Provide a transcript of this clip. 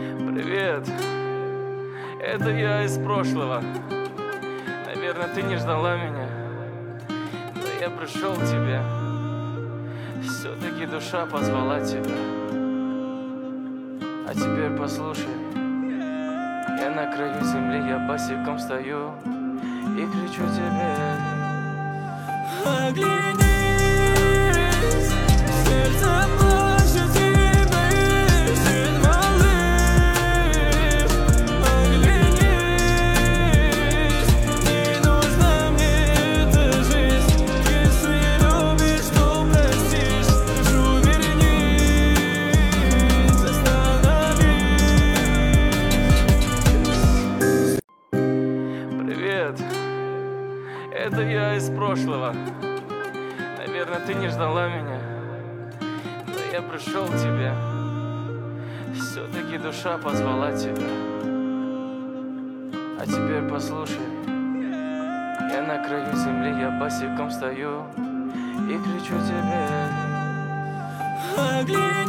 Привет, это я из прошлого. Наверное, ты не ждала меня, но я пришел к тебе. Все-таки душа позвала тебя. А теперь послушай, я на краю земли, я босиком стою и кричу тебе: оглянись, сердце плачет и боится, малыш. Оглянись, не нужна мне эта жизнь. Если любишь, то простишь. Прошу, вернись, остановись. Привет, это я из прошлого. Наверное, ты не ждала меня, но я пришел к тебе. Все-таки душа позвала тебя. А теперь послушай, я на краю земли, я босиком стою и кричу тебе: оглянись.